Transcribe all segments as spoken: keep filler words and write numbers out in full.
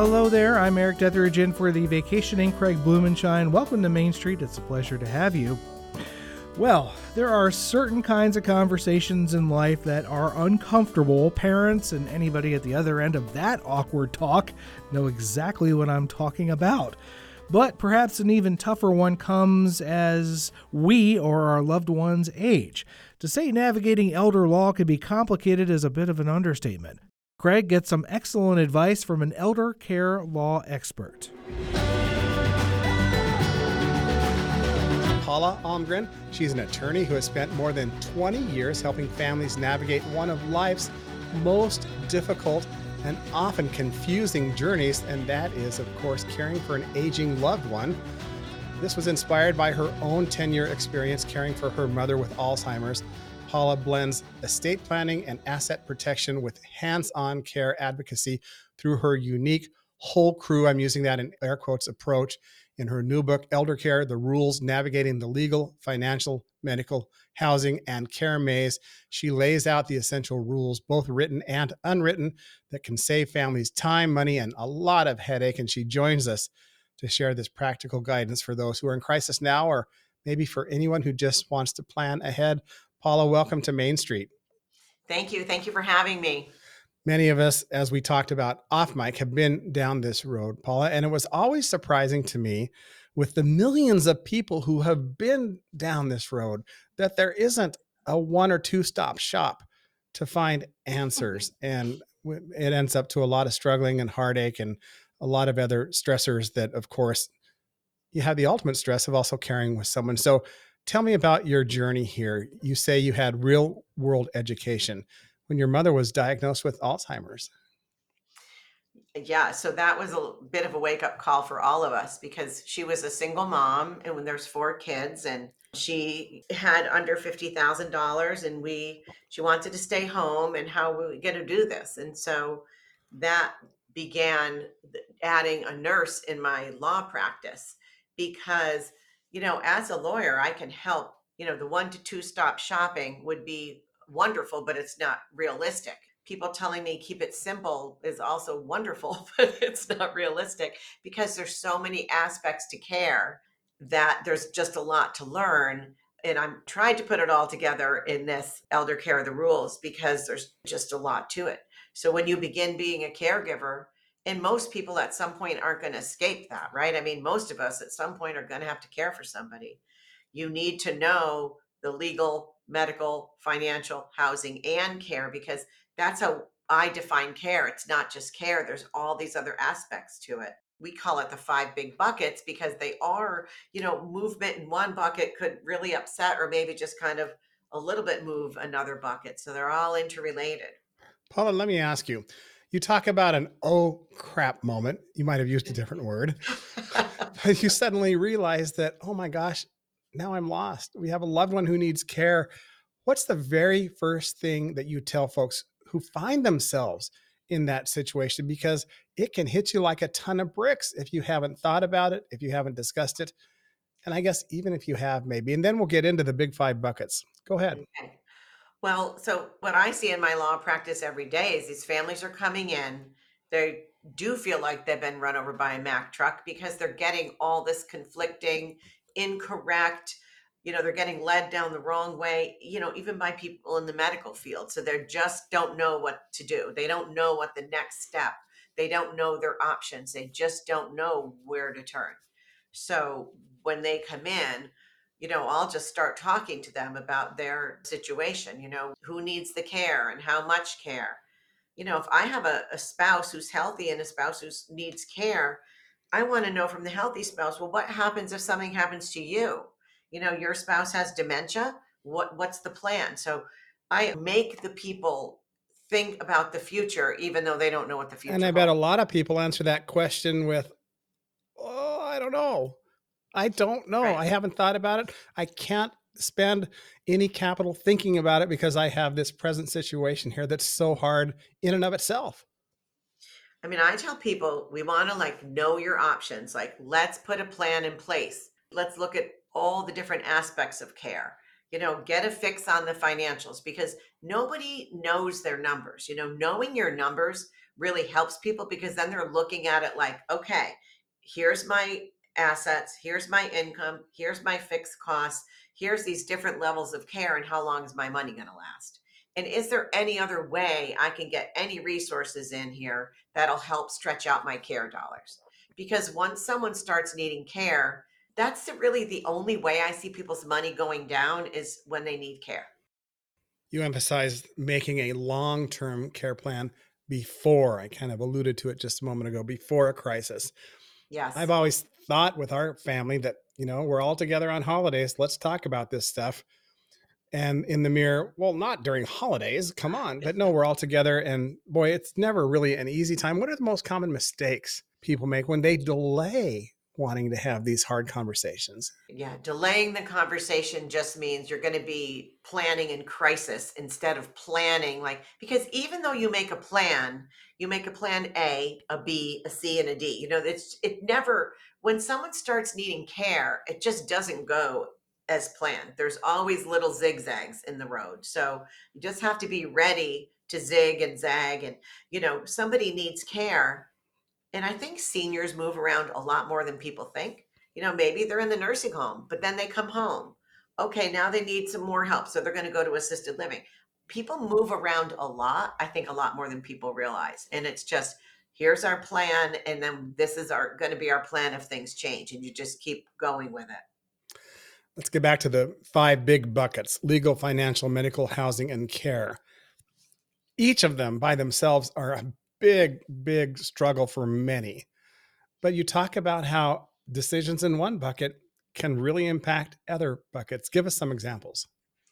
Hello there, I'm Eric Detheridge in for the vacationing Craig Blumenshine. Welcome to Main Street, it's a pleasure to have you. Well, there are certain kinds of conversations in life that are uncomfortable. Parents and anybody at the other end of that awkward talk know exactly what I'm talking about. But perhaps an even tougher one comes as we or our loved ones age. To say navigating elder law can be complicated is a bit of an understatement. Craig gets some excellent advice from an elder care law expert. Paula Almgren. She's an attorney who has spent more than twenty years helping families navigate one of life's most difficult and often confusing journeys, and that is, of course, caring for an aging loved one. This was inspired by her own ten-year experience caring for her mother with Alzheimer's. Paula blends estate planning and asset protection with hands-on care advocacy through her unique whole crew, I'm using that in air quotes, approach. In her new book, Elder Care, The Rules Navigating the Legal, Financial, Medical, Housing, and Care Maze, she lays out the essential rules, both written and unwritten, that can save families time, money, and a lot of headache. And she joins us to share this practical guidance for those who are in crisis now, or maybe for anyone who just wants to plan ahead. Paula, welcome to Main Street. Thank you. Thank you for having me. Many of us, as we talked about off mic, have been down this road, Paula, and it was always surprising to me with the millions of people who have been down this road that there isn't a one or two stop shop to find answers. And it ends up to a lot of struggling and heartache and a lot of other stressors that, of course, you have the ultimate stress of also caring with someone. So tell me about your journey here. You say you had real world education when your mother was diagnosed with Alzheimer's. Yeah, so that was a bit of a wake-up call for all of us because she was a single mom and when there's four kids and she had under fifty thousand dollars and we she wanted to stay home and how were we going to do this? And so that began adding a nurse in my law practice because, you know, as a lawyer, I can help, you know, the one to two stop shopping would be wonderful, but it's not realistic. People telling me keep it simple is also wonderful, but it's not realistic because there's so many aspects to care that there's just a lot to learn. And I'm trying to put it all together in this Elder Care, the Rules, because there's just a lot to it. So when you begin being a caregiver, and most people at some point aren't going to escape that, right? I mean, most of us at some point are going to have to care for somebody. You need to know the legal, medical, financial, housing, and care because that's how I define care. It's not just care. There's all these other aspects to it. We call it the five big buckets because they are, you know, movement in one bucket could really upset or maybe just kind of a little bit move another bucket. So they're all interrelated. Paula, let me ask you, you talk about an oh crap moment. You might have used a different word, but you suddenly realize that, oh my gosh, now I'm lost. We have a loved one who needs care. What's the very first thing that you tell folks who find themselves in that situation? Because it can hit you like a ton of bricks if you haven't thought about it, if you haven't discussed it. And I guess even if you have, maybe, and then we'll get into the big five buckets. Go ahead. Okay. Well, so what I see in my law practice every day is these families are coming in. They do feel like they've been run over by a Mack truck because they're getting all this conflicting, incorrect, you know, they're getting led down the wrong way, you know, even by people in the medical field. So they just don't know what to do. They don't know what the next step. They don't know their options. They just don't know where to turn. So when they come in, you know, I'll just start talking to them about their situation, you know, who needs the care and how much care. You know, if I have a, a spouse who's healthy and a spouse who needs care, I want to know from the healthy spouse, well, what happens if something happens to you? You know, your spouse has dementia. What what's the plan? So I make the people think about the future, even though they don't know what the future And I bet a holds. lot of people answer that question with, oh, I don't know. I don't know. Right. I haven't thought about it. I can't spend any capital thinking about it because I have this present situation here that's so hard in and of itself. I mean, I tell people we want to like know your options. Like, let's put a plan in place. Let's look at all the different aspects of care. You know, get a fix on the financials because nobody knows their numbers. You know, knowing your numbers really helps people because then they're looking at it like, okay, here's my assets, here's my income, here's my fixed costs, here's these different levels of care, and how long is my money going to last? And is there any other way I can get any resources in here that'll help stretch out my care dollars? Because once someone starts needing care, that's the- really the only way I see people's money going down is when they need care. You emphasized making a long-term care plan before, I kind of alluded to it just a moment ago, before a crisis. I've Yes. always thought with our family that, you know, we're all together on holidays. Let's talk about this stuff. And in the mirror, well, not during holidays, come on. But no, we're all together. And boy, it's never really an easy time. What are the most common mistakes people make when they delay wanting to have these hard conversations? Yeah, delaying the conversation just means you're going to be planning in crisis instead of planning like because even though you make a plan, you make a plan A, a B, a C, and a D. You know, it's it never when someone starts needing care, it just doesn't go as planned. There's always little zigzags in the road. So you just have to be ready to zig and zag and you know, somebody needs care and I think seniors move around a lot more than people think. You know, maybe they're in the nursing home, but then they come home. Okay, now they need some more help. So they're going to go to assisted living. People move around a lot, I think a lot more than people realize. And it's just here's our plan and then this is our going to be our plan if things change and you just keep going with it. Let's get back to the five big buckets: legal, financial, medical, housing, and care. Each of them by themselves are a big, big struggle for many. But you talk about how decisions in one bucket can really impact other buckets. Give us some examples.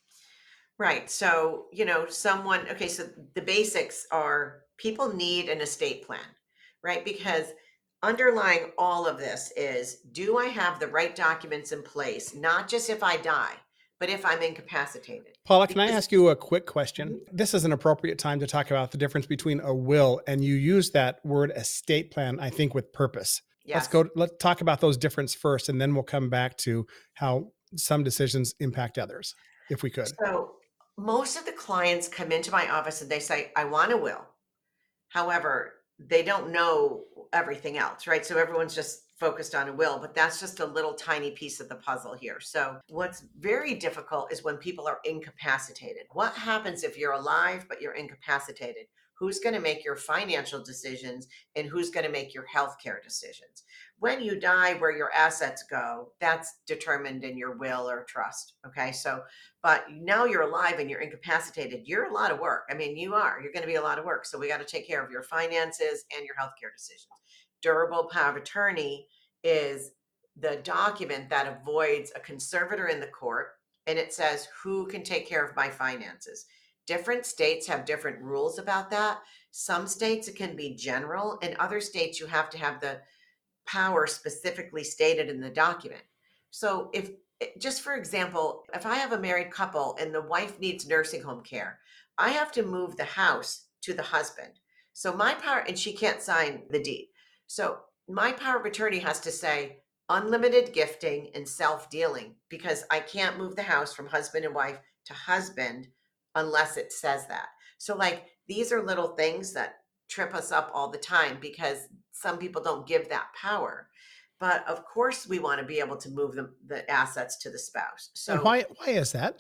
Right. So, you know, someone, okay, so the basics are people need an estate plan, right? Because underlying all of this is do I have the right documents in place, not just if I die, but if I'm incapacitated? Paula, can I Because, ask you a quick question? Mhm. This is an appropriate time to talk about the difference between a will, and you use that word estate plan, I think, with purpose. Let's Yes. go, let's talk about those differences first, and then we'll come back to how some decisions impact others, if we could. So most of the clients come into my office and they say, I want a will. However, they don't know everything else, right? So everyone's just focused on a will, but that's just a little tiny piece of the puzzle here. So what's very difficult is when people are incapacitated. What happens if you're alive but you're incapacitated? Who's going to make your financial decisions and who's going to make your healthcare decisions? When you die, where your assets go, that's determined in your will or trust. Okay. So but now you're alive and you're incapacitated. You're a lot of work. I mean, you are. You're going to be a lot of work. So we got to take care of your finances and your healthcare decisions. Durable power of attorney is the document that avoids a conservator in the court and it says who can take care of my finances. Different states have different rules about that. Some states it can be general, in other states you have to have the power specifically stated in the document. So if eh, just for example, if I have a married couple and the wife needs nursing home care, I have to move the house to the husband. So my power, and she can't sign the deed. So my power of attorney has to say unlimited gifting and self dealing because I can't move the house from husband and wife to husband unless it says that. So, like, these are little things that trip us up all the time because some people don't give that power. But of course, we want to be able to move the, the assets to the spouse. And So, why why is that?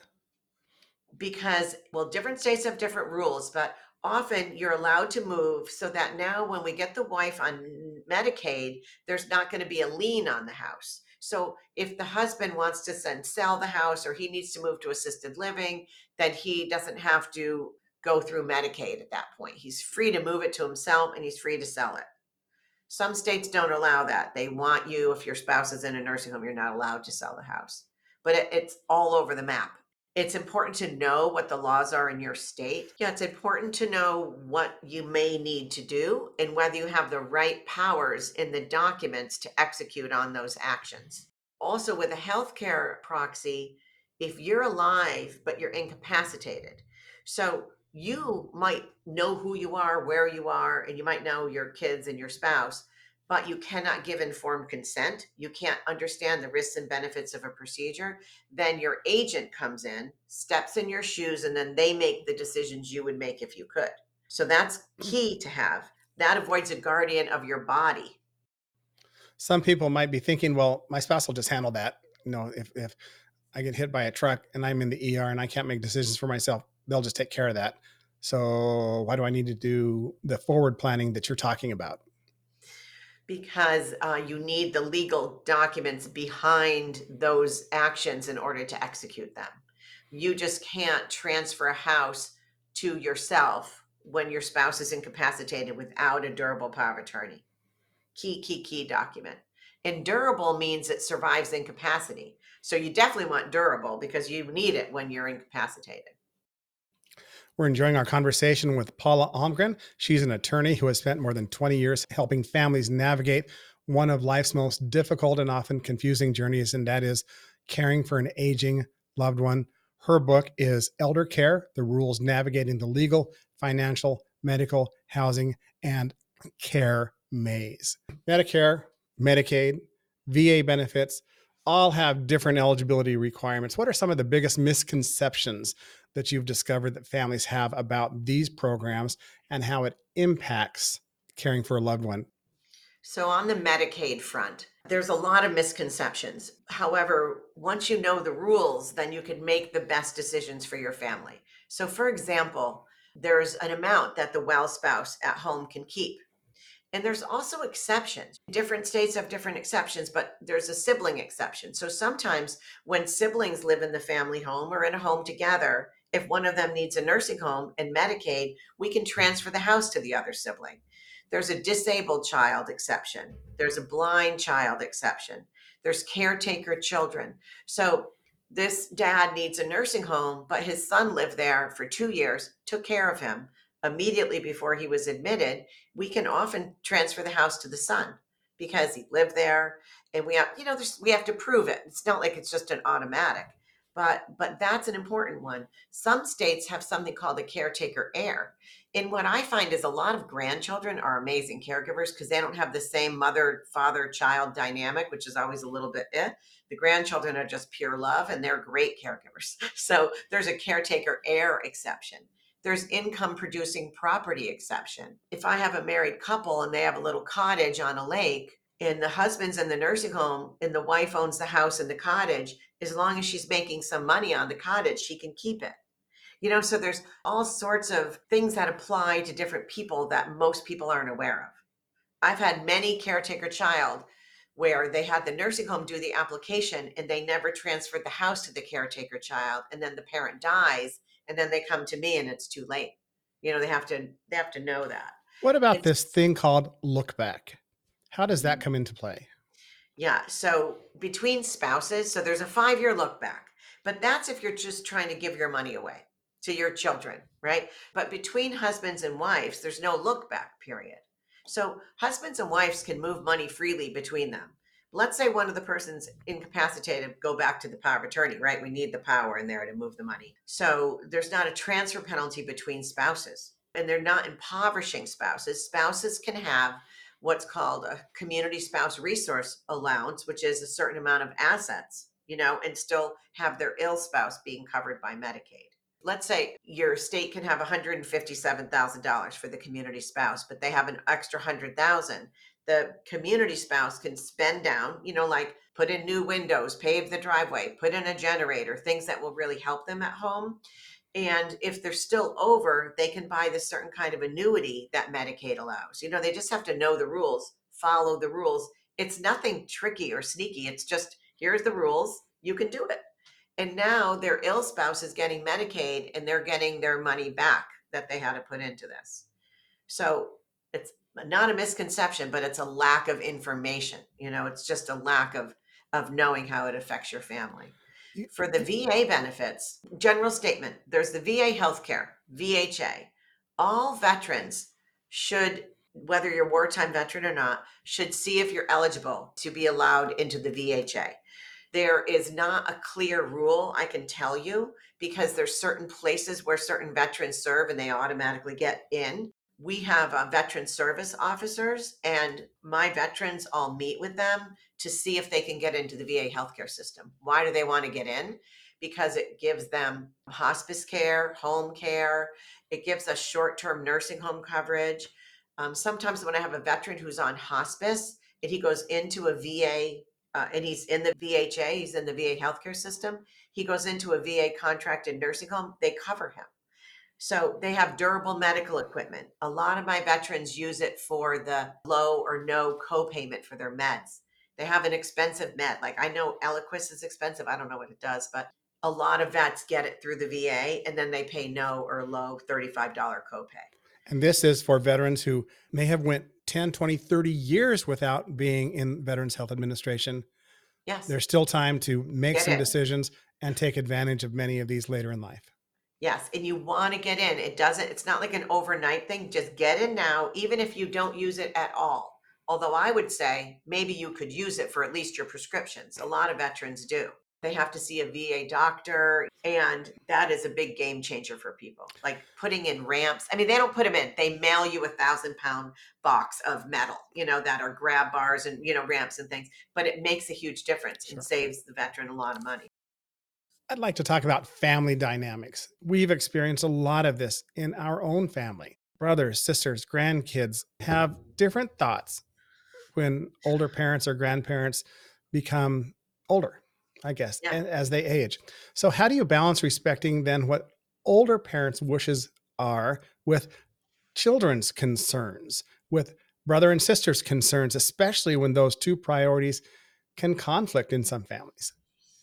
because, well, different states have different rules, but often you're allowed to move so that now when we get the wife on Medicaid, there's not going to be a lien on the house. So if the husband wants to then sell the house or he needs to move to assisted living, then he doesn't have to go through Medicaid at that point. He's free to move it to himself and he's free to sell it. Some states don't allow that. They want you, if your spouse is in a nursing home, you're not allowed to sell the house. But it, it's all over the map. It's important to know what the laws are in your state. Yeah, it's important to know what you may need to do and whether you have the right powers in the documents to execute on those actions. Also, with a healthcare proxy, if you're alive but you're incapacitated, so you might know who you are, where you are, and you might know your kids and your spouse, but you cannot give informed consent. You can't understand the risks and benefits of a procedure. Then your agent comes in, steps in your shoes, and then they make the decisions you would make if you could. So that's key to have. That avoids a guardian of your body. Some people might be thinking, well, my spouse will just handle that. You know, if, if I get hit by a truck and I'm in the E R and I can't make decisions for myself, they'll just take care of that. So why do I need to do the forward planning that you're talking about? Because uh, you need the legal documents behind those actions in order to execute them. You just can't transfer a house to yourself when your spouse is incapacitated without a durable power of attorney. Key, key, key document. And durable means it survives incapacity. So you definitely want durable because you need it when you're incapacitated. We're enjoying our conversation with Paula Almgren. She's an attorney who has spent more than twenty years helping families navigate one of life's most difficult and often confusing journeys, and that is caring for an aging loved one. Her book is Elder Care: The Rules Navigating the Legal, Financial, Medical, Housing, and Care Maze. Medicare, Medicaid, V A benefits all have different eligibility requirements. What are some of the biggest misconceptions that you've discovered that families have about these programs and how it impacts caring for a loved one? So, on the Medicaid front, there's a lot of misconceptions. However, once you know the rules, then you can make the best decisions for your family. So, for example, there's an amount that the well spouse at home can keep. And there's also exceptions. Different states have different exceptions, but there's a sibling exception. So sometimes when siblings live in the family home or in a home together, if one of them needs a nursing home and Medicaid, we can transfer the house to the other sibling. There's a disabled child exception. There's a blind child exception. There's caretaker children. So this dad needs a nursing home, but his son lived there for two years, took care of him immediately before he was admitted. We can often transfer the house to the son because he lived there, and we have, you know, there's, we have to prove it. It's not like it's just an automatic, but but that's an important one. Some states have something called a caretaker heir. And what I find is a lot of grandchildren are amazing caregivers because they don't have the same mother, father, child dynamic, which is always a little bit eh. The grandchildren are just pure love and they're great caregivers. So there's a caretaker heir exception. There's income producing property exception. If I have a married couple and they have a little cottage on a lake and the husband's in the nursing home and the wife owns the house and the cottage, as long as she's making some money on the cottage, she can keep it. You know, so there's all sorts of things that apply to different people that most people aren't aware of. I've had many caretaker child where they had the nursing home do the application and they never transferred the house to the caretaker child, and then the parent dies and then they come to me and it's too late. You know, they have to they have to know that. What about It's this thing called look back? How does that come into play? Yeah, so between spouses, so there's a five-year look back, but that's if you're just trying to give your money away to your children, right? But between husbands and wives, there's no look back period. So husbands and wives can move money freely between them. Let's say one of the person's incapacitated, go back to the power of attorney, right? We need the power in there to move the money. So there's not a transfer penalty between spouses, and they're not impoverishing spouses. Spouses can have what's called a community spouse resource allowance, which is a certain amount of assets, you know, and still have their ill spouse being covered by Medicaid. Let's say your state can have one hundred fifty-seven thousand dollars for the community spouse, but they have an extra one hundred thousand dollars. The community spouse can spend down, you know, like put in new windows, pave the driveway, put in a generator, things that will really help them at home. And if they're still over, they can buy this certain kind of annuity that Medicaid allows. You know, they just have to know the rules, follow the rules. It's nothing tricky or sneaky. It's just here's the rules, you can do it. And now their ill spouse is getting Medicaid and they're getting their money back that they had to put into this. So it's not a misconception, but it's a lack of information. You know, it's just a lack of of knowing how it affects your family. For the V A benefits, general statement, there's the V A healthcare, V H A. All veterans should, whether you're a wartime veteran or not, should see if you're eligible to be allowed into the V H A. There is not a clear rule, I can tell you, because there's certain places where certain veterans serve and they automatically get in. We have uh, veteran service officers, and my veterans all meet with them to see if they can get into the V A healthcare system. Why do they want to get in? Because it gives them hospice care, home care. It gives us short-term nursing home coverage. Um, sometimes when I have a veteran who's on hospice and he goes into a V A uh, and he's in the V H A, he's in the V A healthcare system, he goes into a V A contracted nursing home, they cover him. So they have durable medical equipment. A lot of my veterans use it for the low or no copayment for their meds. They have an expensive med. Like I know Eliquis is expensive. I don't know what it does, but a lot of vets get it through the V A and then they pay no or low thirty-five dollars copay. And this is for veterans who may have went ten, twenty, thirty years without being in Veterans Health Administration. Yes. There's still time to make Get some in. decisions and take advantage of many of these later in life. Yes, and you want to get in. It doesn't, it's not like an overnight thing. Just get in now, even if you don't use it at all. Although I would say maybe you could use it for at least your prescriptions. A lot of veterans do. They have to see a V A doctor, and that is a big game changer for people. Like putting in ramps. I mean, they don't put them in. They mail you a thousand pound box of metal, you know, that are grab bars and, you know, ramps and things. But it makes a huge difference Sure. and saves the veteran a lot of money. I'd like to talk about family dynamics. We've experienced a lot of this in our own family. Brothers, sisters, grandkids have different thoughts when older parents or grandparents become older, I guess, Yeah. and as they age. So how do you balance respecting then what older parents' wishes are with children's concerns, with brother and sister's concerns, especially when those two priorities can conflict in some families?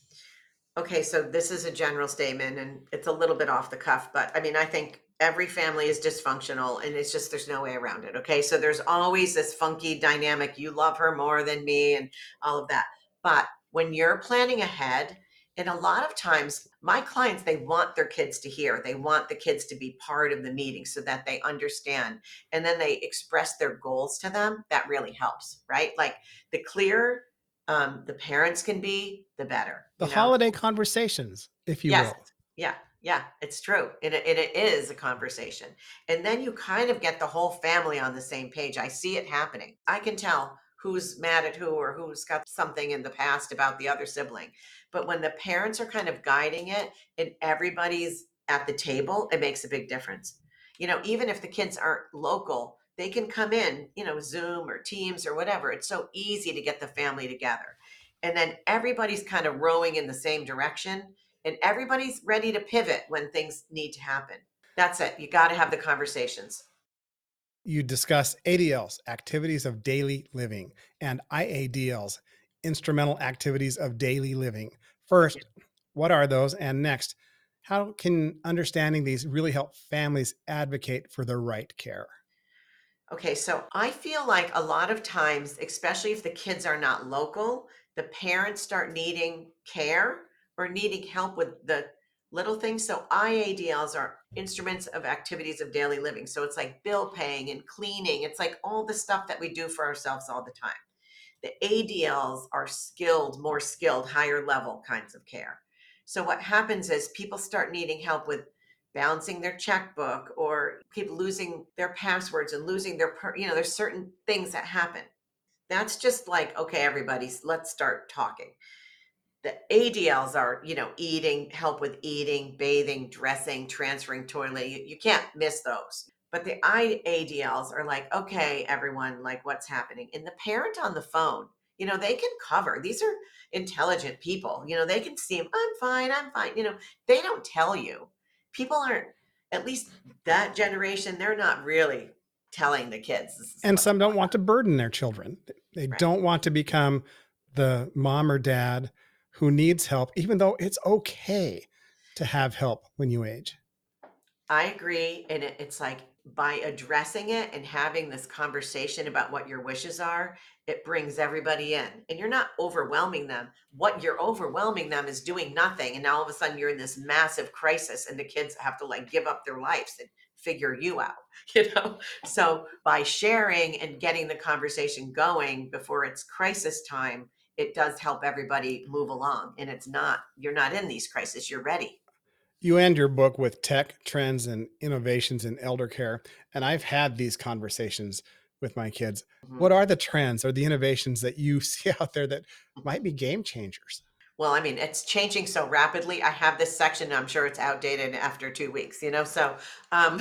Okay, so this is a general statement and it's a little bit off the cuff, but I mean, I think every family is dysfunctional and it's just there's no way around it. Okay, so there's always this funky dynamic. You love her more than me and all of that. But when you're planning ahead, and a lot of times my clients, they want their kids to hear, they want the kids to be part of the meeting so that they understand. And then they express their goals to them. That really helps, right? Like the clearer um, the parents can be, the better. The You know? holiday conversations, if you Yes. will. Yeah. Yeah. It's true. And it, and it is a conversation. And then you kind of get the whole family on the same page. I see it happening. I can tell who's mad at who or who's got something in the past about the other sibling. But when the parents are kind of guiding it and everybody's at the table, it makes a big difference. You know, even if the kids aren't local, they can come in, you know, Zoom or Teams or whatever. It's so easy to get the family together. And then everybody's kind of rowing in the same direction and everybody's ready to pivot when things need to happen. That's it. You got to have the conversations. You discuss A D Ls, activities of daily living, and I A D Ls, instrumental activities of daily living. First, what are those? And next, how can understanding these really help families advocate for the right care? Okay, so I feel like a lot of times, especially if the kids are not local, the parents start needing care or needing help with the little things. So I A D Ls are instruments of activities of daily living. So it's like bill paying and cleaning. It's like all the stuff that we do for ourselves all the time. The A D Ls are skilled, more skilled, higher level kinds of care. So what happens is people start needing help with balancing their checkbook or people losing their passwords and losing their, per, you know, there's certain things that happen. That's just like, okay, everybody, let's start talking. The A D Ls are, you know, eating, help with eating, bathing, dressing, transferring toilet. You, you can't miss those. But the I A D Ls are like, okay, everyone, like what's happening? And the parent on the phone, you know, they can cover. These are intelligent people. You know, they can see, I'm fine, I'm fine. You know, they don't tell you. People aren't, at least that generation, they're not really telling the kids. This is And what's some don't going want to burden their children. They Right. don't want to become the mom or dad who needs help, even though it's okay to have help when you age. I agree. And it, it's like by addressing it and having this conversation about what your wishes are, it brings everybody in and you're not overwhelming them. What you're overwhelming them is doing nothing. And now all of a sudden you're in this massive crisis and the kids have to like give up their lives and figure you out, you know? So by sharing and getting the conversation going before it's crisis time, it does help everybody move along. And it's not, you're not in these crises, you're ready. You end your book with tech trends and innovations in elder care. And I've had these conversations with my kids. Mhm. What are the trends or the innovations that you see out there that might be game changers? Well, I mean, it's changing so rapidly. I have this section, I'm sure it's outdated after two weeks, you know? So, um,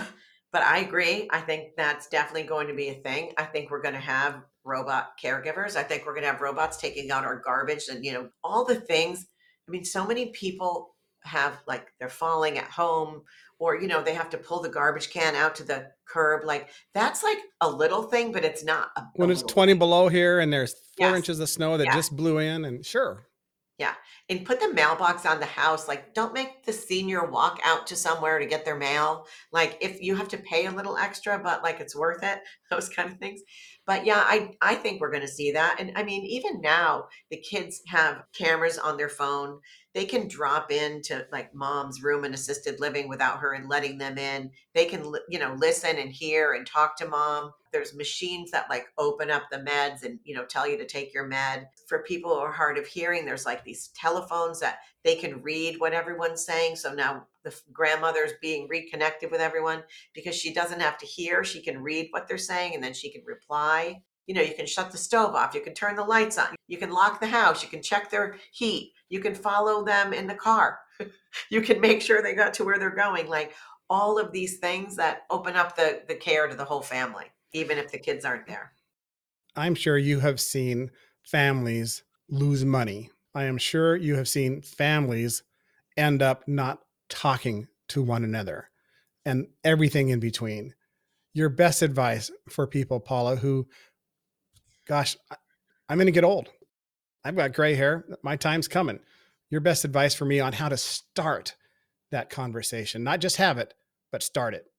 But I agree. I think that's definitely going to be a thing. I think we're going to have robot caregivers. I think we're going to have robots taking out our garbage and, you know, all the things. I mean, so many people have like they're falling at home or, you know, they have to pull the garbage can out to the curb. Like that's like a little thing, but it's not a, a When it's little twenty thing. below here and there's four Yes. inches of snow that Yeah. just blew in, and sure. Yeah. And put the mailbox on the house. Like, don't make the senior walk out to somewhere to get their mail. Like, if you have to pay a little extra, but like it's worth it, those kind of things. But yeah, I, I think we're going to see that. And I mean, even now, the kids have cameras on their phone. They can drop into like mom's room in assisted living without her and letting them in. They can, li- you know, listen and hear and talk to mom. There's machines that like open up the meds and, you know, tell you to take your med. For people who are hard of hearing, there's like these telephones that they can read what everyone's saying. So now the f- grandmother's being reconnected with everyone because she doesn't have to hear. She can read what they're saying and then she can reply. You know, you can shut the stove off. You can turn the lights on. You can lock the house. You can check their heat. You can follow them in the car. You can make sure they got to where they're going. Like all of these things that open up the, the care to the whole family, even if the kids aren't there. I'm sure you have seen families lose money. I am sure you have seen families end up not talking to one another and everything in between. Your best advice for people, Paula, who, gosh, I- I'm going to get old. I've got gray hair. My time's coming. Your best advice for me on how to start that conversation, not just have it, but start it.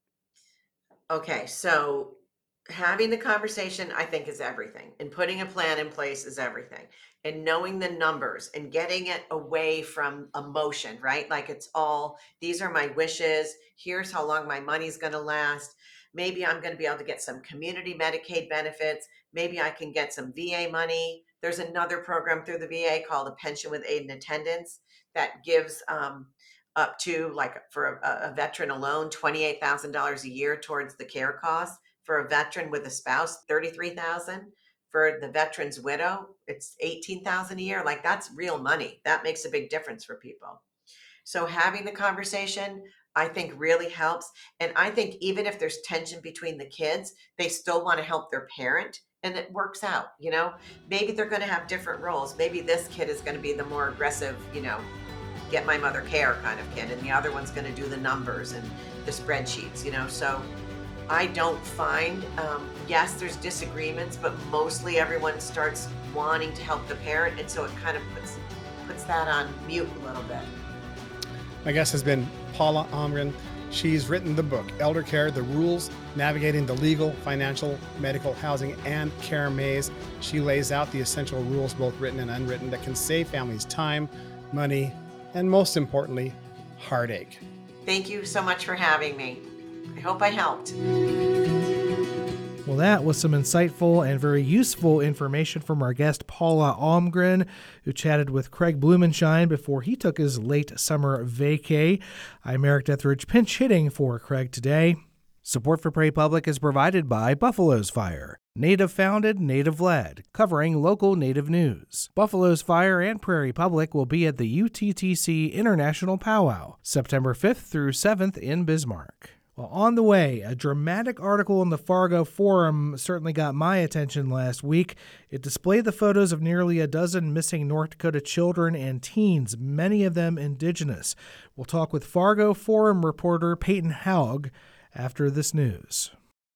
Okay, so having the conversation, I think, is everything, and putting a plan in place is everything, and knowing the numbers and getting it away from emotion, right? Like it's all these are my wishes. Here's how long my money's going to last. Maybe I'm going to be able to get some community Medicaid benefits. Maybe I can get some V A money. There's another program through the V A called a pension with aid and attendance that gives um, up to like for a, a veteran alone, twenty-eight thousand dollars a year towards the care costs. For a veteran with a spouse, thirty-three thousand dollars. For the veteran's widow, it's eighteen thousand dollars a year. Like that's real money. That makes a big difference for people. So having the conversation, I think really helps. And I think even if there's tension between the kids, they still want to help their parent and it works out, you know, maybe they're going to have different roles. Maybe this kid is going to be the more aggressive, you know, get my mother care kind of kid, and the other one's going to do the numbers and the spreadsheets, you know. So I don't find, um, yes, there's disagreements, but mostly everyone starts wanting to help the parent, and so it kind of puts puts that on mute a little bit. My guest has been Paula Almgren. She's written the book, Elder Care, The Rules, Navigating the Legal, Financial, Medical, Housing, and Care Maze. She lays out the essential rules, both written and unwritten, that can save families time, money, and most importantly, heartache. Thank you so much for having me. I hope I helped. Well, that was some insightful and very useful information from our guest, Paula Almgren, who chatted with Craig Blumenshine before he took his late summer vacay. I'm Eric Etheridge, pinch hitting for Craig today. Support for Prairie Public is provided by Buffalo's Fire, Native founded, Native led, covering local Native news. Buffalo's Fire and Prairie Public will be at the U T T C International Powwow, September fifth through seventh in Bismarck. Well, on the way, a dramatic article in the Fargo Forum certainly got my attention last week. It displayed the photos of nearly a dozen missing North Dakota children and teens, many of them indigenous. We'll talk with Fargo Forum reporter Peyton Haug after this news.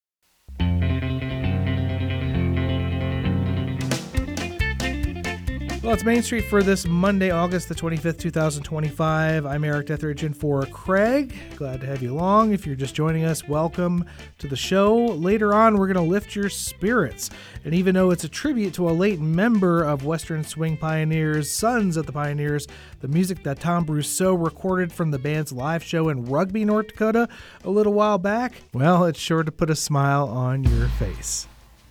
Well, it's Main Street for this Monday, August the twenty-fifth, twenty twenty-five. I'm Eric Etheridge in for Craig. Glad to have you along. If you're just joining us, welcome to the show. Later on, we're going to lift your spirits. And even though it's a tribute to a late member of Western Swing Pioneers, Sons of the Pioneers, the music that Tom Brousseau recorded from the band's live show in Rugby, North Dakota a little while back, well, it's sure to put a smile on your face.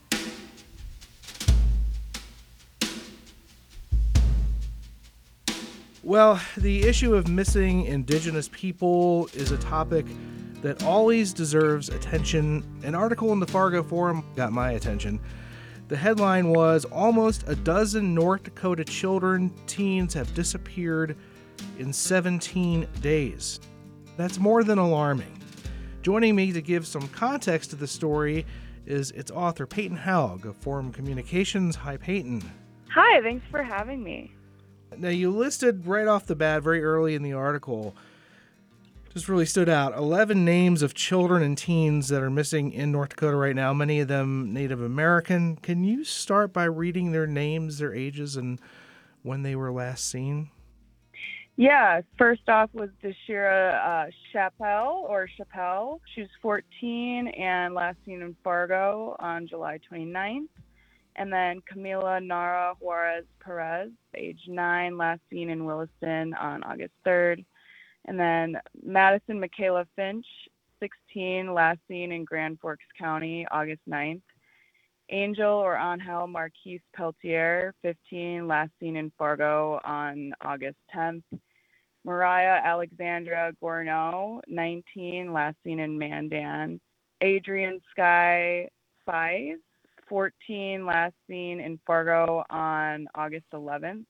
Well, the issue of missing Indigenous people is a topic that always deserves attention. An article in the Fargo Forum got my attention. The headline was, almost a dozen North Dakota children, teens have disappeared in seventeen days. That's more than alarming. Joining me to give some context to the story is its author, Peyton Haug of Forum Communications. Hi, Peyton. Hi, thanks for having me. Now, you listed right off the bat, very early in the article, just really stood out, eleven names of children and teens that are missing in North Dakota right now, many of them Native American. Can you start by reading their names, their ages, and when they were last seen? Yeah, first off was Deshira uh, Chappelle, or Chappelle. She was fourteen and last seen in Fargo on July twenty-ninth. And then Camila Nara Juarez Perez, age nine, last seen in Williston on August third. And then Madison Michaela Finch, sixteen, last seen in Grand Forks County, August ninth. Angel or Angel Marquise Peltier, fifteen, last seen in Fargo on August tenth. Mariah Alexandra Gorno, nineteen, last seen in Mandan. Adrian Sky Fies, fourteen, last seen in Fargo on August eleventh.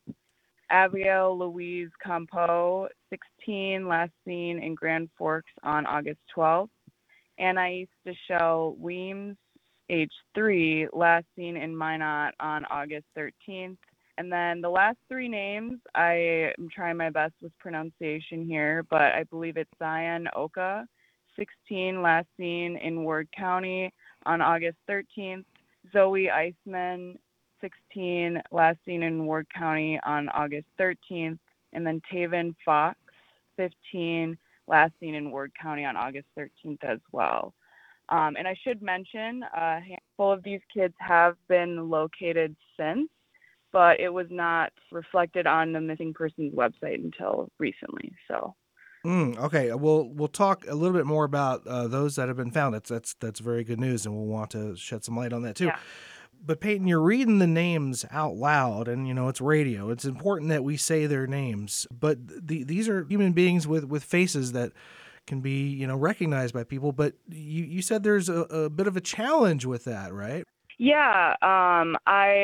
Abigail Louise Campo, sixteen, last seen in Grand Forks on August twelfth. Anais Deshelle Weems, age three, last seen in Minot on August thirteenth. And then the last three names, I am trying my best with pronunciation here, but I believe it's Zion Oka, sixteen, last seen in Ward County on August thirteenth. Zoe Eisman, sixteen, last seen in Ward County on August thirteenth. And then Taven Fox, fifteen, last seen in Ward County on August thirteenth as well. Um, and I should mention a handful of these kids have been located since, but it was not reflected on the missing persons website until recently. So, Mm, okay, we'll we'll talk a little bit more about uh, those that have been found. That's that's that's very good news, and we'll want to shed some light on that too. yeah. But Peyton, you're reading the names out loud, and you know it's radio. It's important that we say their names, but the, these are human beings with, with faces that can be you know recognized by people. But you, you said there's a, a bit of a challenge with that, right? Yeah, um,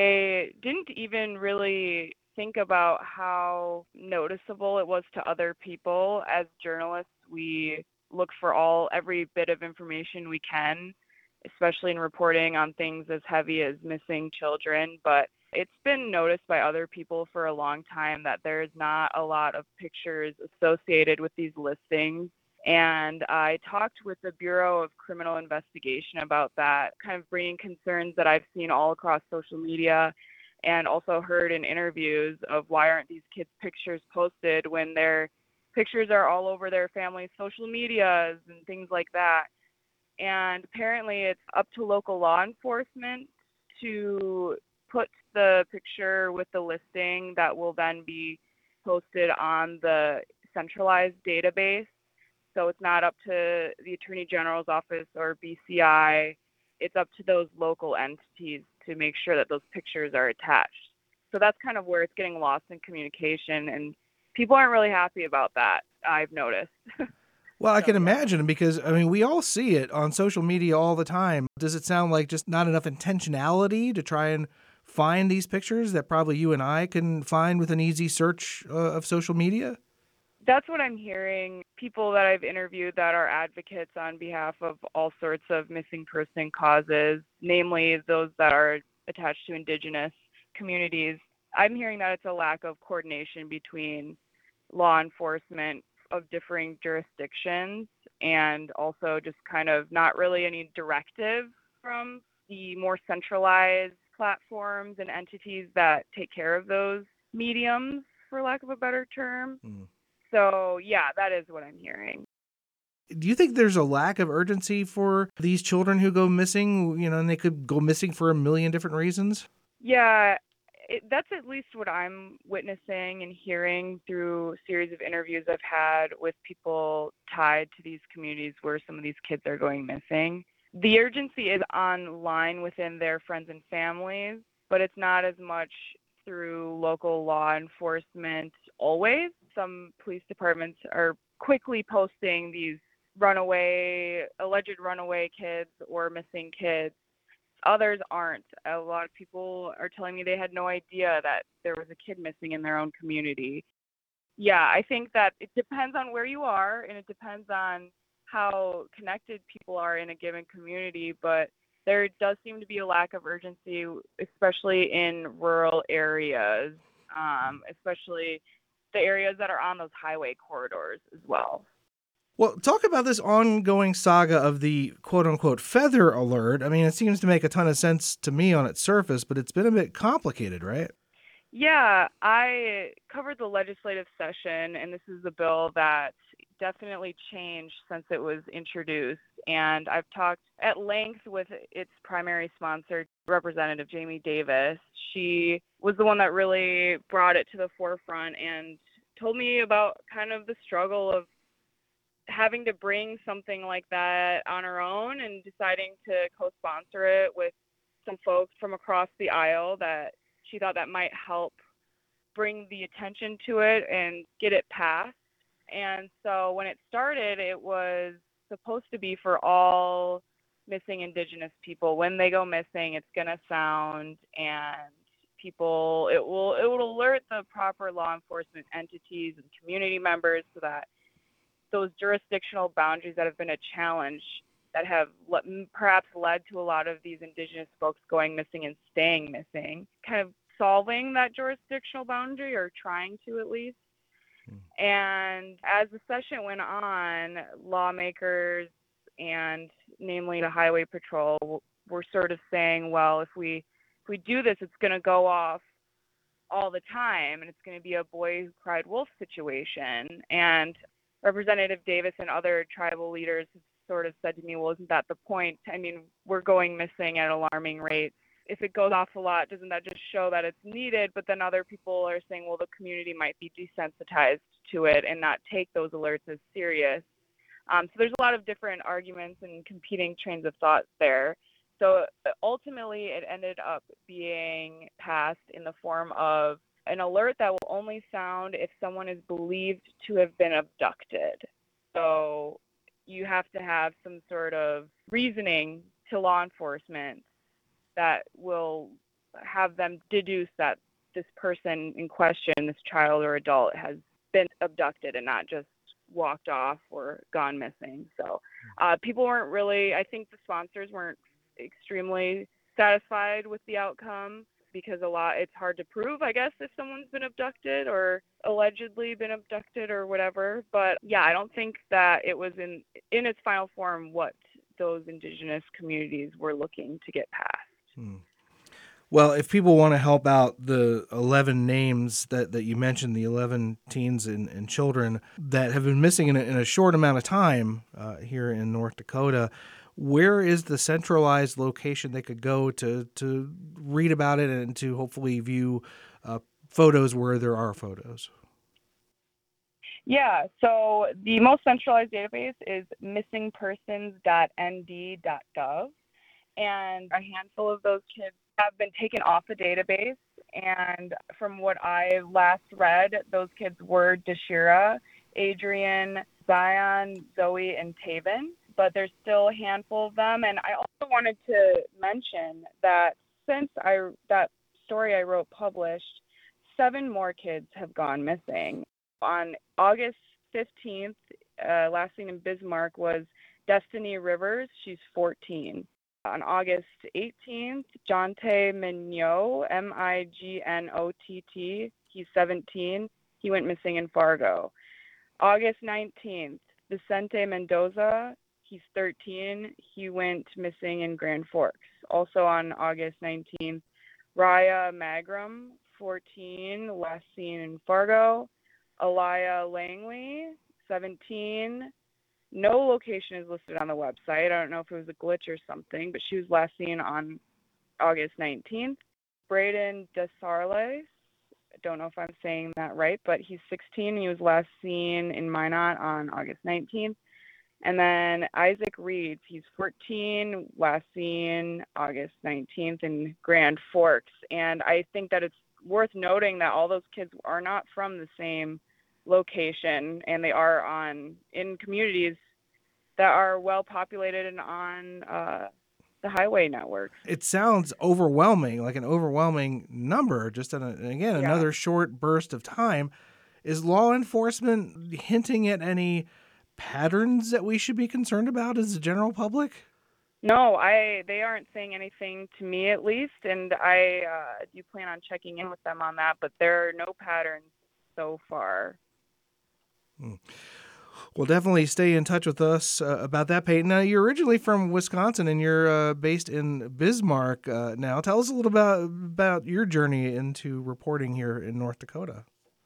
I didn't even really think about how noticeable it was to other people. As journalists, we look for all every bit of information we can, especially in reporting on things as heavy as missing children. But it's been noticed by other people for a long time that there's not a lot of pictures associated with these listings. And I talked with the Bureau of Criminal Investigation about that, kind of bringing concerns that I've seen all across social media and also heard in interviews of why aren't these kids' pictures posted when their pictures are all over their family's social medias and things like that. And apparently it's up to local law enforcement to put the picture with the listing that will then be posted on the centralized database. So it's not up to the Attorney General's office or B C I. It's up to those local entities to make sure that those pictures are attached. So that's kind of where it's getting lost in communication, and people aren't really happy about that, I've noticed. Well, I So, can yeah. imagine because, I mean, we all see it on social media all the time. Does it sound like just not enough intentionality to try and find these pictures that probably you and I can find with an easy search uh, of social media? That's what I'm hearing. People that I've interviewed that are advocates on behalf of all sorts of missing person causes, namely those that are attached to Indigenous communities. I'm hearing that it's a lack of coordination between law enforcement of differing jurisdictions and also just kind of not really any directive from the more centralized platforms and entities that take care of those mediums, for lack of a better term. Mm. So, yeah, that is what I'm hearing. Do you think there's a lack of urgency for these children who go missing, you know, and they could go missing for a million different reasons? Yeah, it, that's at least what I'm witnessing and hearing through a series of interviews I've had with people tied to these communities where some of these kids are going missing. The urgency is online within their friends and families, but it's not as much through local law enforcement always. Some police departments are quickly posting these runaway, alleged runaway kids or missing kids. Others aren't. A lot of people are telling me they had no idea that there was a kid missing in their own community. Yeah, I think that it depends on where you are, and it depends on how connected people are in a given community, but there does seem to be a lack of urgency, especially in rural areas, um, especially the areas that are on those highway corridors as well. Well, talk about this ongoing saga of the quote-unquote feather alert. I mean, it seems to make a ton of sense to me on its surface, but it's been a bit complicated, right? Yeah, I covered the legislative session, and this is a bill that definitely changed since it was introduced. And I've talked at length with its primary sponsor, Representative Jamie Davis. She was the one that really brought it to the forefront and told me about kind of the struggle of having to bring something like that on her own and deciding to co-sponsor it with some folks from across the aisle that she thought that might help bring the attention to it and get it passed. And so when it started, it was supposed to be for all missing Indigenous people. When they go missing, it's going to sound, and people, it will, it will alert the proper law enforcement entities and community members so that those jurisdictional boundaries that have been a challenge that have le- perhaps led to a lot of these Indigenous folks going missing and staying missing, kind of solving that jurisdictional boundary, or trying to at least. Mm. And as the session went on, lawmakers and namely the Highway Patrol were sort of saying, well, if we if we do this, it's going to go off all the time, and it's going to be a boy who cried wolf situation. And Representative Davis and other tribal leaders have sort of said to me, well, isn't that the point? I mean, we're going missing at alarming rates. If it goes off a lot, doesn't that just show that it's needed? But then other people are saying, well, the community might be desensitized to it and not take those alerts as serious. Um, so there's a lot of different arguments and competing trains of thought there. So ultimately, it ended up being passed in the form of an alert that will only sound if someone is believed to have been abducted. So you have to have some sort of reasoning to law enforcement that will have them deduce that this person in question, this child or adult, has been abducted and not just walked off or gone missing. So uh, people weren't really, I think the sponsors weren't extremely satisfied with the outcome, because a lot, it's hard to prove, I guess, if someone's been abducted or allegedly been abducted or whatever. But yeah, I don't think that it was in in its final form what those Indigenous communities were looking to get passed. Hmm. Well, if people want to help out the eleven names that, that you mentioned, the eleven teens and, and children that have been missing in a, in a short amount of time uh, here in North Dakota, where is the centralized location they could go to, to read about it and to hopefully view uh, photos where there are photos? Yeah, so the most centralized database is missing persons dot n d dot gov, and a handful of those kids have been taken off the database. And from what I last read, those kids were Deshira, Adrian, Zion, Zoe, and Taven. But there's still a handful of them. And I also wanted to mention that since I that story I wrote published, seven more kids have gone missing. On August fifteenth, uh, last seen in Bismarck was Destiny Rivers. She's fourteen. On August eighteenth, Jonte Mignot, M I G N O T T. He's seventeen. He went missing in Fargo. August nineteenth, Vicente Mendoza. He's thirteen. He went missing in Grand Forks. Also on August nineteenth, Raya Magram, fourteen, last seen in Fargo. Alaya Langley, seventeen. No location is listed on the website. I don't know if it was a glitch or something, but she was last seen on August nineteenth. Braden Desarles, I don't know if I'm saying that right, but he's sixteen. He was last seen in Minot on August nineteenth. And then Isaac Reeds, he's fourteen, last seen August nineteenth in Grand Forks. And I think that it's worth noting that all those kids are not from the same location, and they are on in communities that are well populated and on uh, the highway networks. It sounds overwhelming, like an overwhelming number, just in a, again, Yeah. another short burst of time. Is law enforcement hinting at any patterns that we should be concerned about as the general public? No, I they aren't saying anything to me at least, and I uh, do plan on checking in with them on that, but there are no patterns so far. Hmm. Well, definitely stay in touch with us uh, about that, Peyton. Now, you're originally from Wisconsin, and you're uh, based in Bismarck uh, now. Tell us a little about about your journey into reporting here in North Dakota.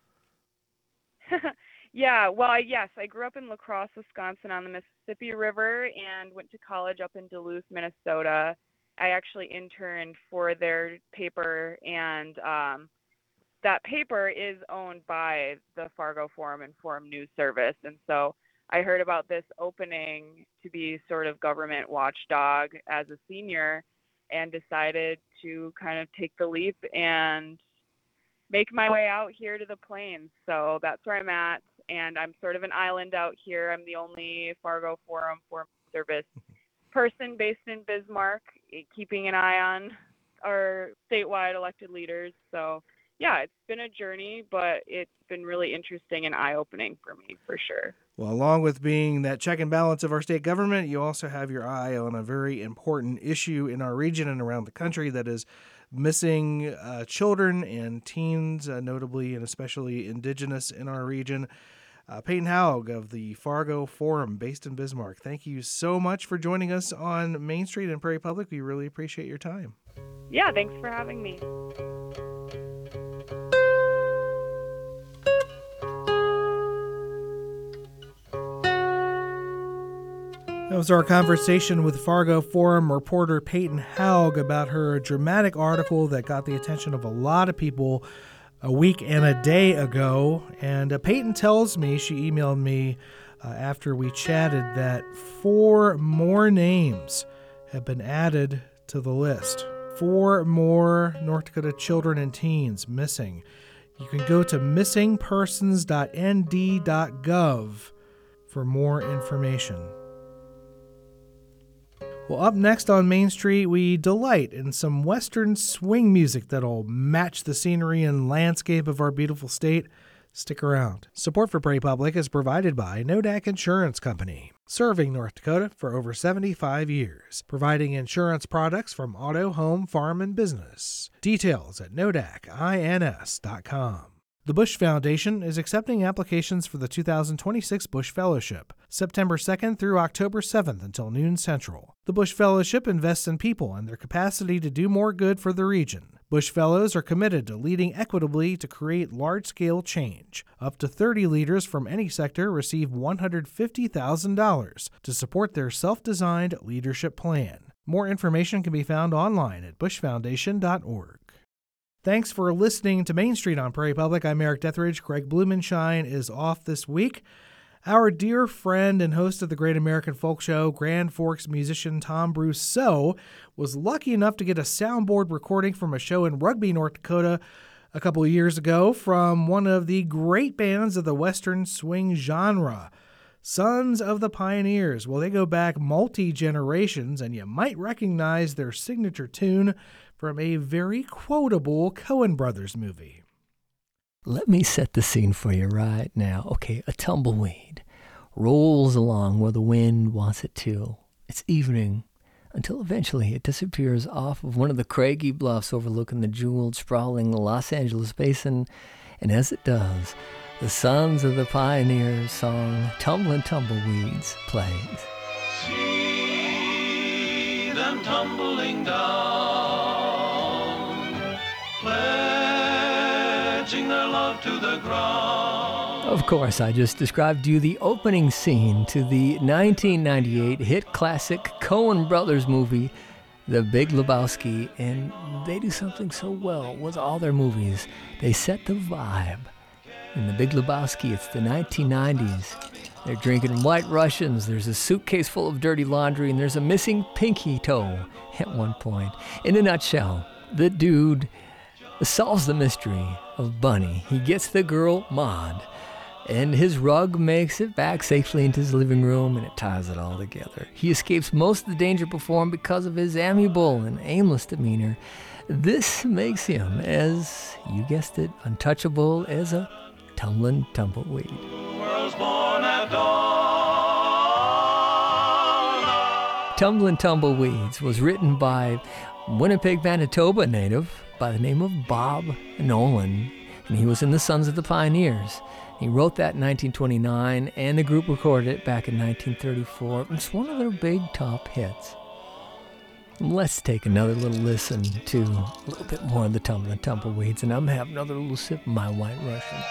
Yeah, well, I, yes, I grew up in La Crosse, Wisconsin on the Mississippi River and went to college up in Duluth, Minnesota. I actually interned for their paper, and um, that paper is owned by the Fargo Forum and Forum News Service. And so I heard about this opening to be sort of government watchdog as a senior and decided to kind of take the leap and make my way out here to the Plains. So that's where I'm at. And I'm sort of an island out here. I'm the only Fargo Forum Forum Service person based in Bismarck, keeping an eye on our statewide elected leaders. So yeah, it's been a journey, but it's been really interesting and eye-opening for me, for sure. Well, along with being that check and balance of our state government, you also have your eye on a very important issue in our region and around the country that is missing uh, children and teens, uh, notably and especially indigenous in our region. Uh, Peyton Haug of the Fargo Forum based in Bismarck, thank you so much for joining us on Main Street and Prairie Public. We really appreciate your time. Yeah, thanks for having me. That was our conversation with Fargo Forum reporter Peyton Haug about her dramatic article that got the attention of a lot of people a week and a day ago. And uh, Peyton tells me, she emailed me uh, after we chatted, that four more names have been added to the list. Four more North Dakota children and teens missing. You can go to missing persons dot n d dot gov for more information. Well, up next on Main Street, we delight in some Western swing music that'll match the scenery and landscape of our beautiful state. Stick around. Support for Prairie Public is provided by Nodak Insurance Company, serving North Dakota for over seventy-five years, providing insurance products from auto, home, farm, and business. Details at nodak ins dot com. The Bush Foundation is accepting applications for the two thousand twenty-six Bush Fellowship, September second through October seventh until noon Central. The Bush Fellowship invests in people and their capacity to do more good for the region. Bush Fellows are committed to leading equitably to create large-scale change. Up to thirty leaders from any sector receive one hundred fifty thousand dollars to support their self-designed leadership plan. More information can be found online at bush foundation dot org. Thanks for listening to Main Street on Prairie Public. I'm Eric Detheridge. Craig Blumenshine is off this week. Our dear friend and host of the Great American Folk Show, Grand Forks musician Tom Brousseau, was lucky enough to get a soundboard recording from a show in Rugby, North Dakota a couple of years ago from one of the great bands of the Western swing genre, Sons of the Pioneers. Well, they go back multi-generations, and you might recognize their signature tune from a very quotable Coen Brothers movie. Let me set the scene for you right now. Okay, a tumbleweed rolls along where the wind wants it to. It's evening until eventually it disappears off of one of the craggy bluffs overlooking the jeweled, sprawling Los Angeles basin. And as it does, the Sons of the Pioneers song Tumblin' Tumbleweeds plays. See them tumbling down, pledging their love to the ground. Of course, I just described to you the opening scene to the nineteen ninety-eight hit classic Coen Brothers movie, The Big Lebowski, and they do something so well with all their movies. They set the vibe. In The Big Lebowski, it's the nineteen nineties. They're drinking White Russians, there's a suitcase full of dirty laundry, and there's a missing pinky toe at one point. In a nutshell, the dude solves the mystery of Bunny. He gets the girl, Maud, and his rug makes it back safely into his living room, and it ties it all together. He escapes most of the danger before him because of his amiable and aimless demeanor. This makes him, as you guessed it, untouchable as a tumbling tumbleweed. The world's born at dawn. Tumblin' Tumbleweeds was written by Winnipeg, Manitoba native by the name of Bob Nolan, and he was in the Sons of the Pioneers. He wrote that in nineteen twenty-nine, and the group recorded it back in nineteen thirty-four. It's one of their big top hits. Let's take another little listen to a little bit more of the Tumblin' Tumbleweeds, and I'm going to have another little sip of my White Russian.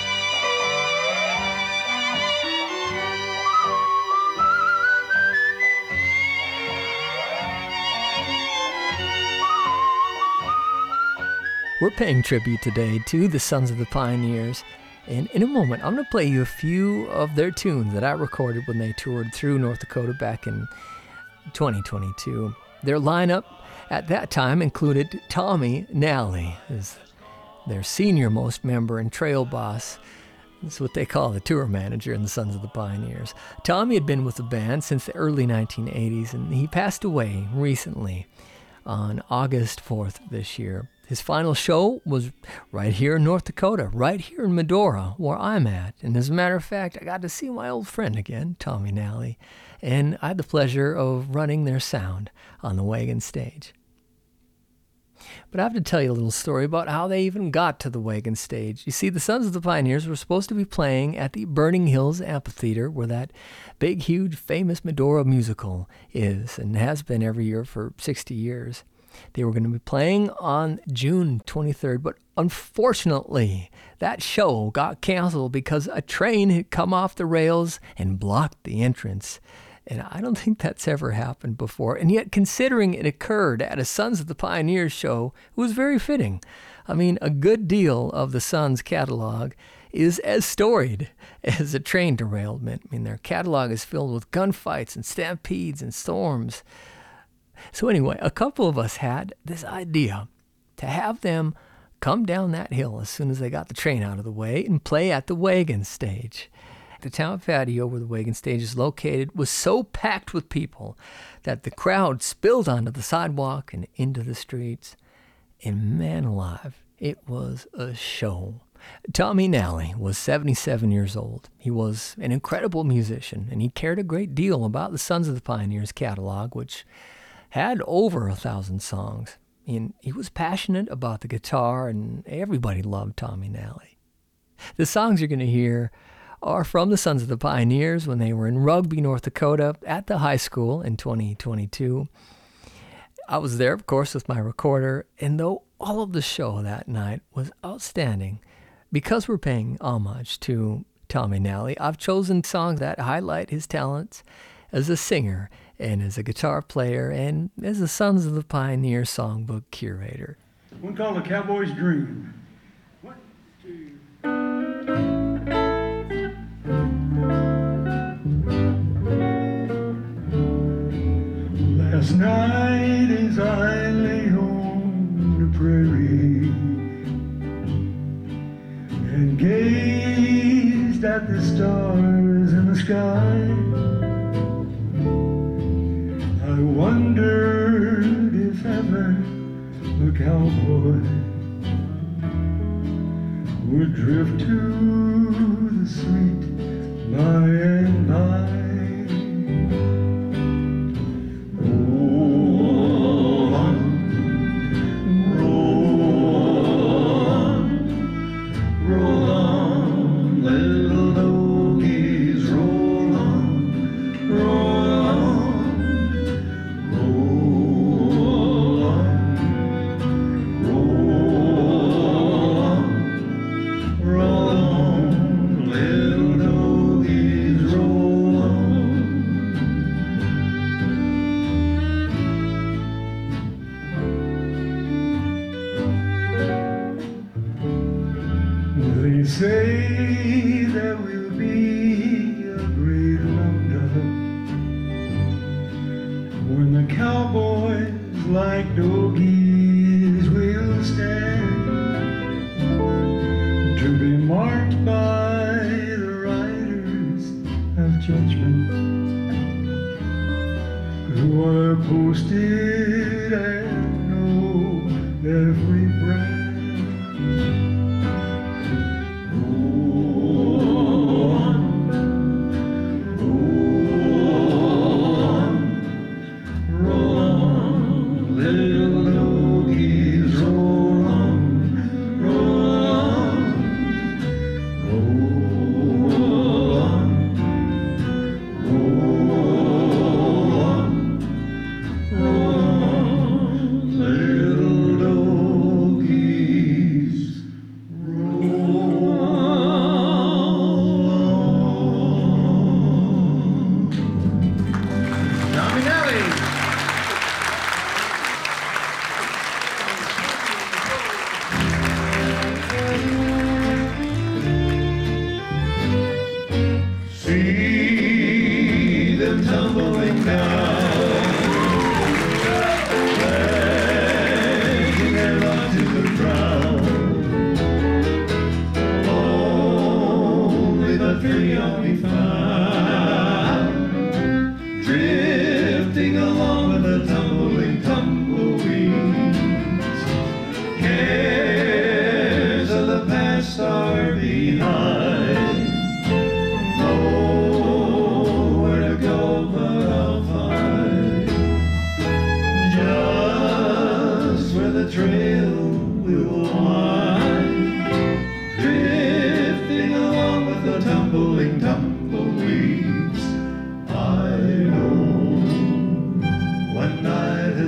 We're paying tribute today to the Sons of the Pioneers, and in a moment I'm going to play you a few of their tunes that I recorded when they toured through North Dakota back in twenty twenty-two. Their lineup at that time included Tommy Nally as their senior-most member and trail boss. That's what they call the tour manager in the Sons of the Pioneers. Tommy had been with the band since the early nineteen eighties, and he passed away recently on August fourth this year. His final show was right here in North Dakota, right here in Medora, where I'm at. And as a matter of fact, I got to see my old friend again, Tommy Nally, and I had the pleasure of running their sound on the Wagon stage. But I have to tell you a little story about how they even got to the Wagon stage. You see, the Sons of the Pioneers were supposed to be playing at the Burning Hills Amphitheater, where that big, huge, famous Medora musical is and has been every year for sixty years. They were going to be playing on June twenty-third, but unfortunately, that show got canceled because a train had come off the rails and blocked the entrance. And I don't think that's ever happened before. And yet, considering it occurred at a Sons of the Pioneers show, it was very fitting. I mean, a good deal of the Sons catalog is as storied as a train derailment. I mean, their catalog is filled with gunfights and stampedes and storms. So anyway, a couple of us had this idea to have them come down that hill as soon as they got the train out of the way and play at the Wagon stage. The town patio where the Wagon stage is located was so packed with people that the crowd spilled onto the sidewalk and into the streets. And man alive, it was a show. Tommy Nally was seventy-seven years old. He was an incredible musician, and he cared a great deal about the Sons of the Pioneers catalog, which had over a thousand songs. And he was passionate about the guitar, and everybody loved Tommy Nally. The songs you're going to hear are from the Sons of the Pioneers when they were in Rugby, North Dakota at the high school in twenty twenty-two. I was there, of course, with my recorder, and though all of the show that night was outstanding, because we're paying homage to Tommy Nally, I've chosen songs that highlight his talents as a singer and as a guitar player and as a Sons of the Pioneer songbook curator. One called A Cowboy's Dream. One, two. Last night as I lay on the prairie and gazed at the stars in the sky, I wondered if ever a cowboy would drift to the sweet by and by. Roll on, roll on, roll on, little doggies, roll on, roll on. Roll on, roll on, roll on, little doggies, roll on. They say there will be a great roundup when the cowboys like doggies will stand to be marked by the riders of judgment who are posted and know every brand. Roll on, roll on,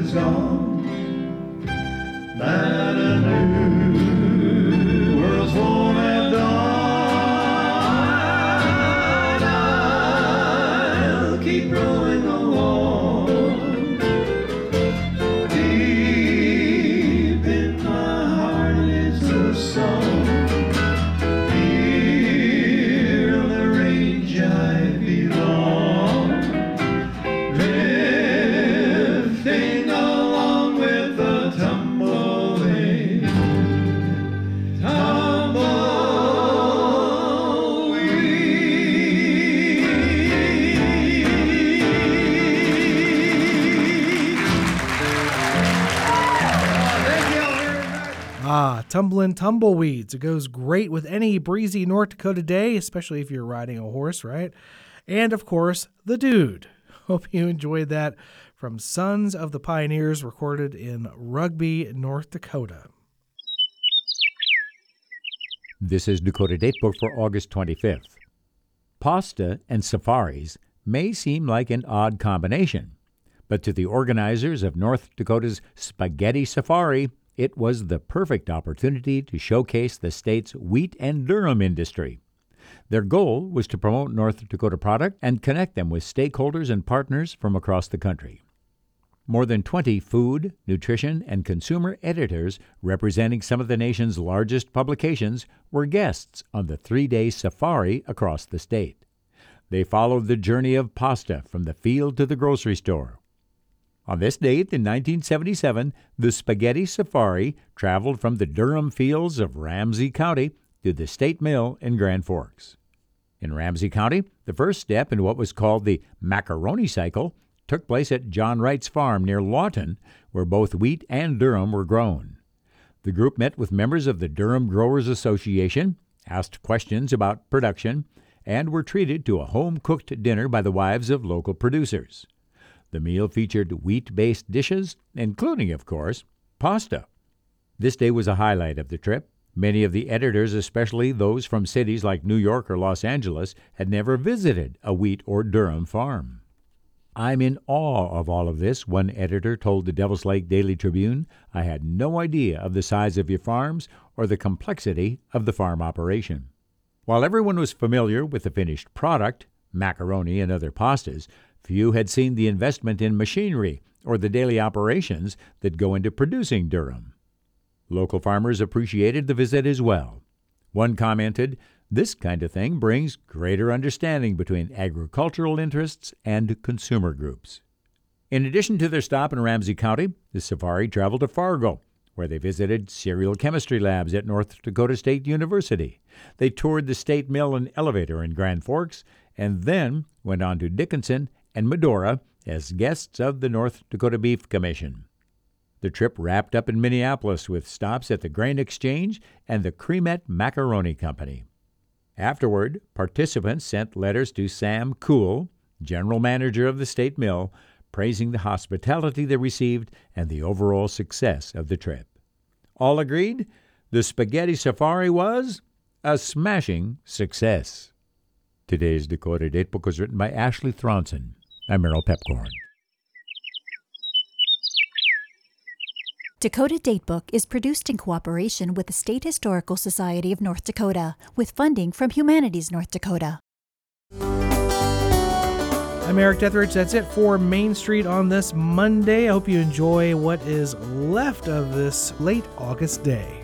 is gone, that a new world's born at dawn. I'll keep rowing along. Deep in my heart is a song. Near the range I belong, drifting along with the tumbling, Ah, Tumblin' Tumbleweeds. It goes great with any breezy North Dakota day, especially if you're riding a horse, right? And, of course, The Dude. Hope you enjoyed that from Sons of the Pioneers, recorded in Rugby, North Dakota. This is Dakota Datebook for August twenty-fifth. Pasta and safaris may seem like an odd combination, but to the organizers of North Dakota's Spaghetti Safari, it was the perfect opportunity to showcase the state's wheat and durum industry. Their goal was to promote North Dakota product and connect them with stakeholders and partners from across the country. More than twenty food, nutrition, and consumer editors representing some of the nation's largest publications were guests on the three-day safari across the state. They followed the journey of pasta from the field to the grocery store. On this date in nineteen seventy-seven, the Spaghetti Safari traveled from the durum fields of Ramsey County to the State Mill in Grand Forks. In Ramsey County, the first step in what was called the macaroni cycle took place at John Wright's farm near Lawton, where both wheat and durum were grown. The group met with members of the Durum Growers Association, asked questions about production, and were treated to a home-cooked dinner by the wives of local producers. The meal featured wheat-based dishes, including, of course, pasta. This day was a highlight of the trip. Many of the editors, especially those from cities like New York or Los Angeles, had never visited a wheat or durum farm. "I'm in awe of all of this," one editor told the Devil's Lake Daily Tribune. "I had no idea of the size of your farms or the complexity of the farm operation." While everyone was familiar with the finished product, macaroni and other pastas, few had seen the investment in machinery or the daily operations that go into producing durum. Local farmers appreciated the visit as well. One commented, "This kind of thing brings greater understanding between agricultural interests and consumer groups." In addition to their stop in Ramsey County, the safari traveled to Fargo, where they visited cereal chemistry labs at North Dakota State University. They toured the State Mill and Elevator in Grand Forks, and then went on to Dickinson and Medora as guests of the North Dakota Beef Commission. The trip wrapped up in Minneapolis with stops at the Grain Exchange and the Cremet Macaroni Company. Afterward, participants sent letters to Sam Kuhl, general manager of the State Mill, praising the hospitality they received and the overall success of the trip. All agreed the Spaghetti Safari was a smashing success. Today's Dakota Datebook was written by Ashley Thronson. I'm Merrill Pepcorn. Dakota Datebook is produced in cooperation with the State Historical Society of North Dakota, with funding from Humanities North Dakota. I'm Eric Detheridge. That's it for Main Street on this Monday. I hope you enjoy what is left of this late August day.